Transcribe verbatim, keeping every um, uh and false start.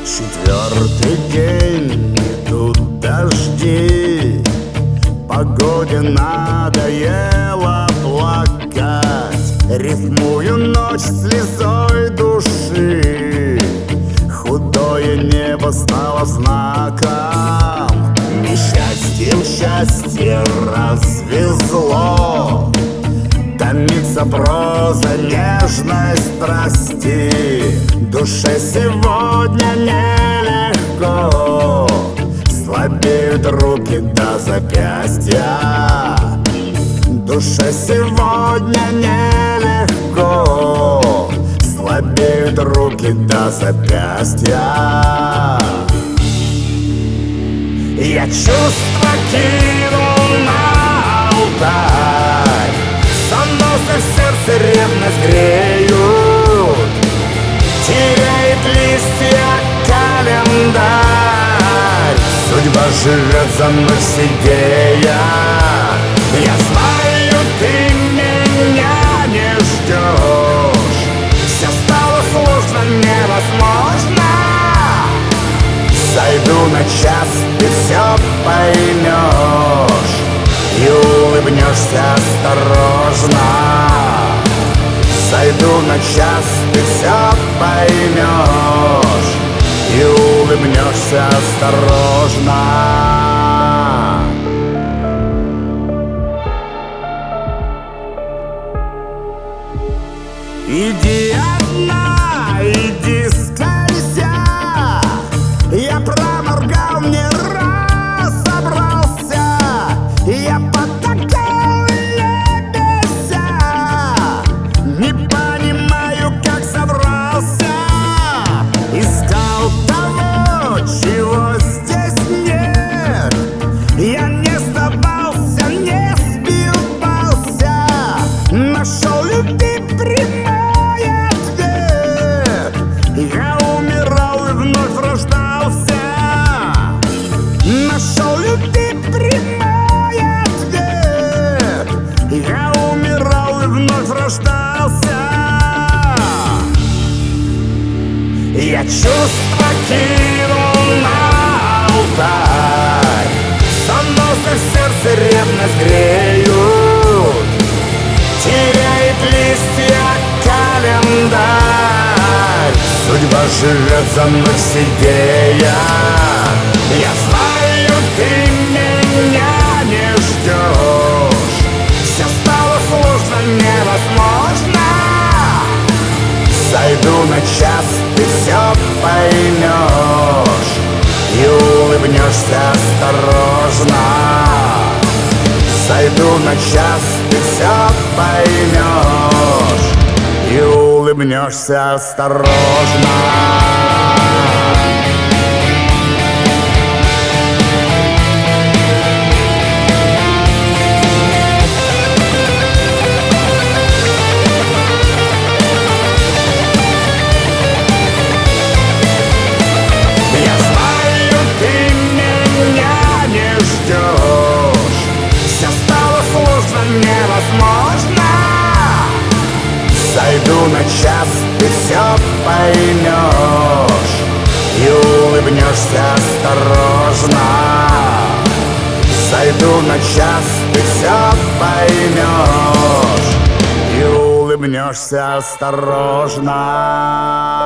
Четвертый день, идут дожди, погоде надоело плакать. Рифмую ночь слезой души, худое небо стало знаком. Несчастьем счастье развезло, томится проза нежной страсти. Душе сегодня нелегко, слабеют руки до запястья. Душе сегодня нелегко, слабеют руки до запястья. Я чувства кинул на алтарь, сонносы в сердце ревность греют, теряет листья календарь. Судьба живет за мной сидея. Я знаю, ты меня не ждешь, все стало сложно, невозможно. Зайду на час, ты все поймешь и улыбнешься осторожно. Зайду на час, ты все поймешь и улыбнешься осторожно. Иди одна, иди скользя, я проморгал, не разобрался, я потакал, лебезя, не понимаю, как собрался. Искал того, чего здесь нет, я не сдавался, не сбивался, нашел любви прямой ответ. Я умирал и вновь рождался, нашел любви прямой ответ. Я умирал и вновь рождался. Я чувства кинул на алтарь, сонносы в сердце ревность греют, теряет листья календарь. Судьба живет за мной сидея. Я знаю, ты меня не ждешь, все стало сложно, невозможно. Зайду на час, ты все поймешь и улыбнешься осторожно. Зайду на час, ты все поймешь и улыбнешься осторожно. Невозможно. Зайду на час, ты все поймешь и улыбнешься осторожно. Зайду на час, ты все поймешь и улыбнешься осторожно.